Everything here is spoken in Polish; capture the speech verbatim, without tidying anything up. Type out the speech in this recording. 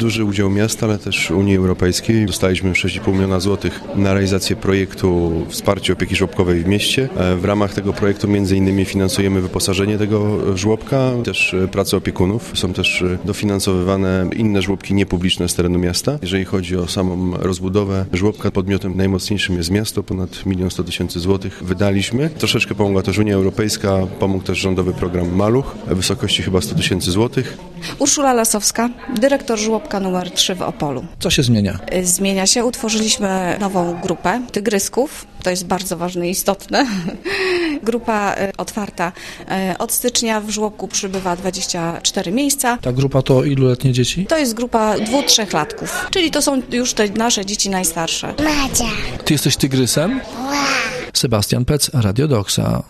duży udział miasta, ale też Unii Europejskiej. Dostaliśmy sześć i pół miliona złotych na realizację projektu Wsparcie opieki żłobkowej w mieście. W ramach tego projektu między innymi finansujemy wyposażenie tego żłobka, też pracę opiekunów. Są też dofinansowywane inne żłobki niepubliczne z terenu miasta. Jeżeli chodzi o samą rozbudowę żłobka, podmiotem najmocniejszym jest miasto, ponad milion sto tysięcy złotych wydaliśmy. Troszeczkę pomogła też Unia Europejska, pomógł też rządowy program Maluch w wysokości chyba sto tysięcy złotych. Urszula Lasowska, dyrektor żłobka numer trzy w Opolu. Co się zmienia? Zmienia się, utworzyliśmy nową grupę tygrysków, to jest bardzo ważne i istotne. Grupa otwarta. Od stycznia w żłobku przybywa dwadzieścia cztery miejsca. Ta grupa to iluletnie dzieci? To jest grupa dwu, trzechlatków, czyli to są już te nasze dzieci najstarsze. Madzia. Ty jesteś tygrysem? Wow. Sebastian Pec, Radio Doxa.